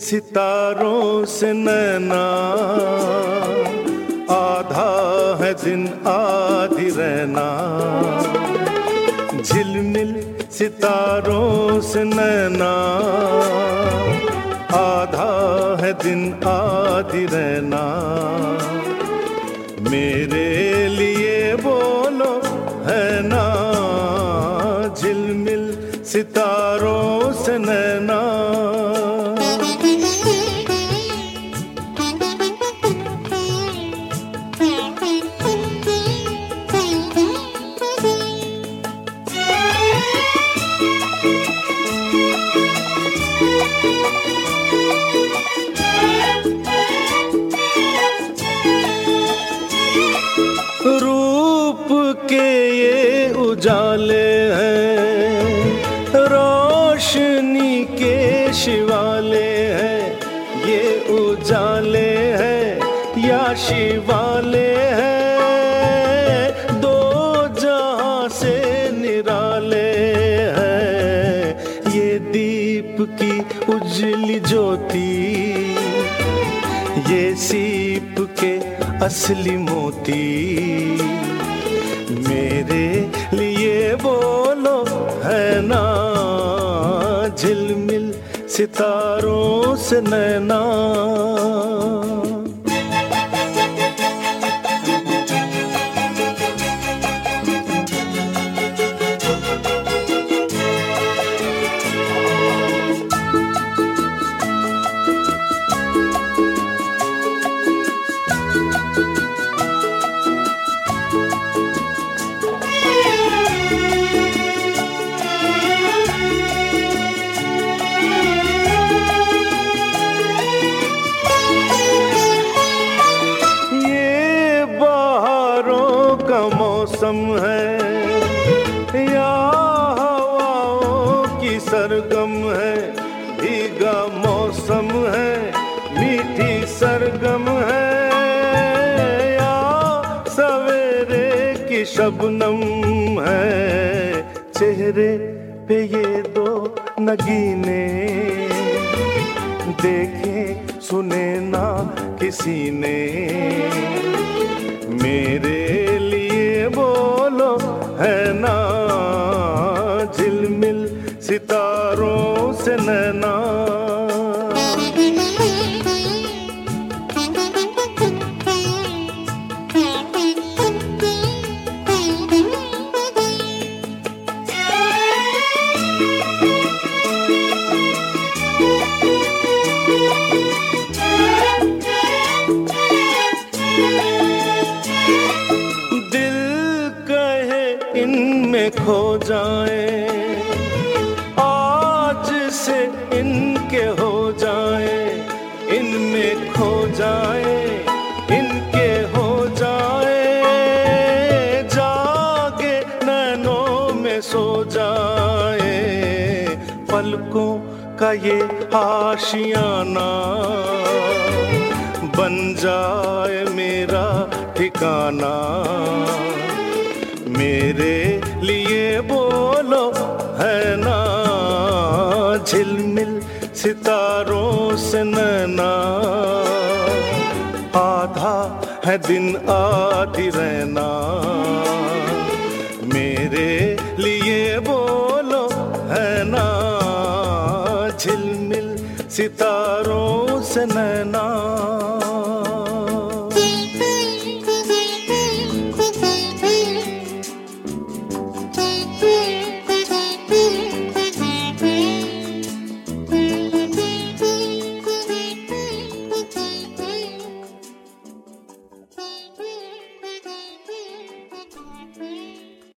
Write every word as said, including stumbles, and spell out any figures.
सितारों से नैना, आधा है दिन आधी रहना। झिलमिल सितारों से नैना, आधा है दिन आधी रहना। मेरे लिए बोलो है ना, झिलमिल सितारों से नैना। रूप के ये उजाले हैं, रोशनी के शिवाले हैं। ये उजाले हैं या शिवाले हैं, दो जहां से निराले हैं। ये दीप की उजली ज्योति, ये सीप के असली मोती। मेरे लिए बोलो है ना, झिलमिल सितारों से नैना। मौसम है या हवाओं की सरगम है, भीगा मौसम है मीठी सरगम है, या सवेरे की शबनम है। चेहरे पे ये दो नगीने, देखे सुने ना किसी ने। मेरे लिए बोलो है ना, झिलमिल सितारों से नैना। इनमें खो जाए, आज से इनके हो जाए। इनमें खो जाए, इनके हो जाए, जागे नैनों में सो जाए। पलकों का ये आशियाना बन जाए मेरा ठिकाना। मेरे लिए बोलो है ना, झिलमिल सितारों से नैना। आधा है दिन आधी रहना। मेरे लिए बोलो है ना, झिलमिल सितारों से नैना।